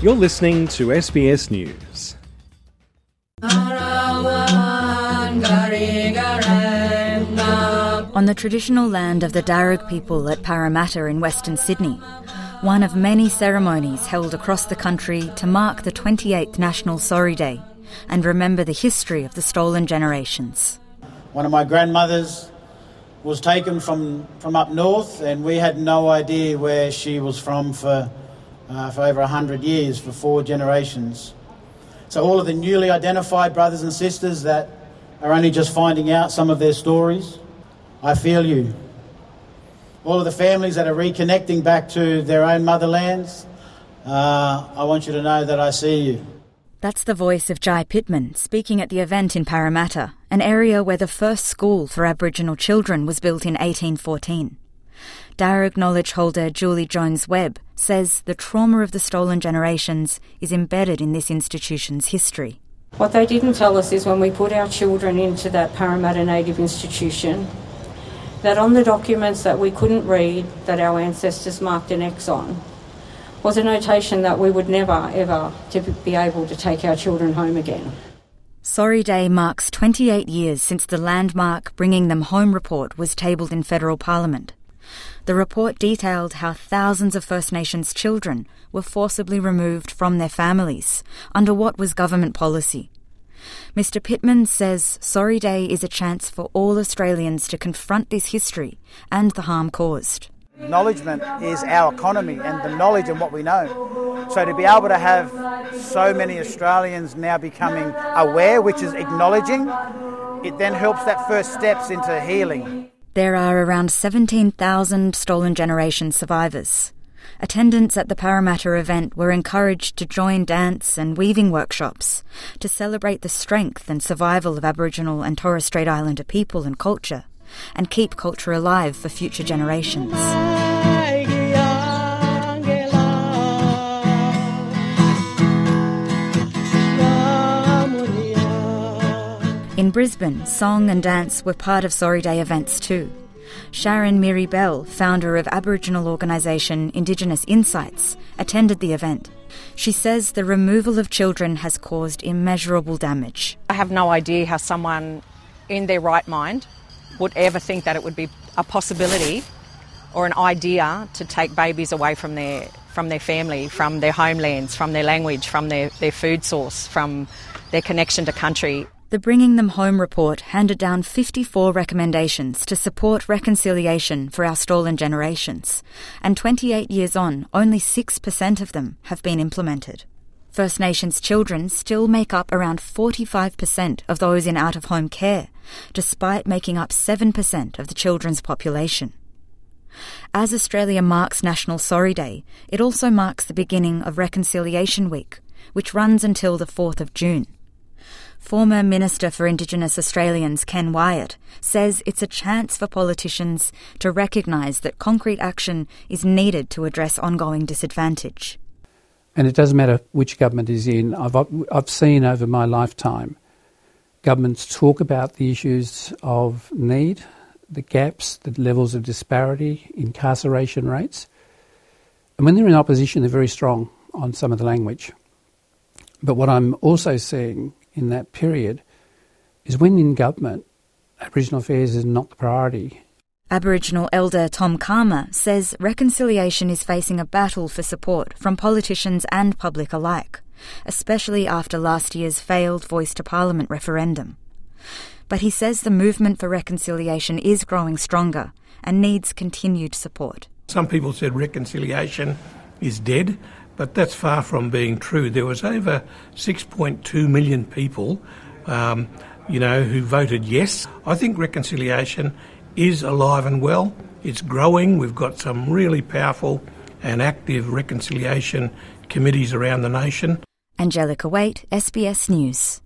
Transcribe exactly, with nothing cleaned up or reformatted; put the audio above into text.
You're listening to S B S News. On the traditional land of the Darug people at Parramatta in Western Sydney, one of many ceremonies held across the country to mark the twenty-eighth National Sorry Day and remember the history of the stolen generations. One of my grandmothers was taken from, from up north, and we had no idea where she was from for, uh, for over one hundred years, for four generations. So all of the newly identified brothers and sisters that are only just finding out some of their stories, I feel you. All of the families that are reconnecting back to their own motherlands, uh, I want you to know that I see you. That's the voice of Jai Pittman speaking at the event in Parramatta, an area where the first school for Aboriginal children was built in eighteen fourteen. Darug knowledge holder Julie Jones-Webb says the trauma of the stolen generations is embedded in this institution's history. What they didn't tell us is when we put our children into that Parramatta Native Institution, that on the documents that we couldn't read, that our ancestors marked an X on, was a notation that we would never, ever to be able to take our children home again. Sorry Day marks twenty-eight years since the landmark Bringing Them Home report was tabled in federal parliament. The report detailed how thousands of First Nations children were forcibly removed from their families under what was government policy. Mister Pittman says Sorry Day is a chance for all Australians to confront this history and the harm caused. Acknowledgement is our economy and the knowledge and what we know. So to be able to have so many Australians now becoming aware, which is acknowledging, it then helps that first steps into healing. There are around seventeen thousand stolen generation survivors. Attendants at the Parramatta event were encouraged to join dance and weaving workshops to celebrate the strength and survival of Aboriginal and Torres Strait Islander people and culture, and keep culture alive for future generations. In Brisbane, song and dance were part of Sorry Day events too. Sharon Miri Bell, founder of Aboriginal organisation Indigenous Insights, attended the event. She says the removal of children has caused immeasurable damage. I have no idea how someone in their right mind would ever think that it would be a possibility or an idea to take babies away from their from their family, from their homelands, from their language, from their, their food source, from their connection to country. The Bringing Them Home report handed down fifty-four recommendations to support reconciliation for our stolen generations, and twenty-eight years on, only six percent of them have been implemented. First Nations children still make up around forty-five percent of those in out-of-home care, despite making up seven percent of the children's population. As Australia marks National Sorry Day, it also marks the beginning of Reconciliation Week, which runs until the fourth of June. Former Minister for Indigenous Australians Ken Wyatt says it's a chance for politicians to recognise that concrete action is needed to address ongoing disadvantage. And it doesn't matter which government is in. I've, I've seen over my lifetime governments talk about the issues of need, the gaps, the levels of disparity, incarceration rates. And when they're in opposition, they're very strong on some of the language. But what I'm also seeing in that period is when in government, Aboriginal affairs is not the priority. Aboriginal elder Tom Karma says reconciliation is facing a battle for support from politicians and public alike, especially after last year's failed Voice to Parliament referendum. But he says the movement for reconciliation is growing stronger and needs continued support. Some people said reconciliation is dead, but that's far from being true. There was over six point two million people, um, you know, who voted yes. I think reconciliation is alive and well. It's growing. We've got some really powerful and active reconciliation committees around the nation. Angelica Waite, S B S News.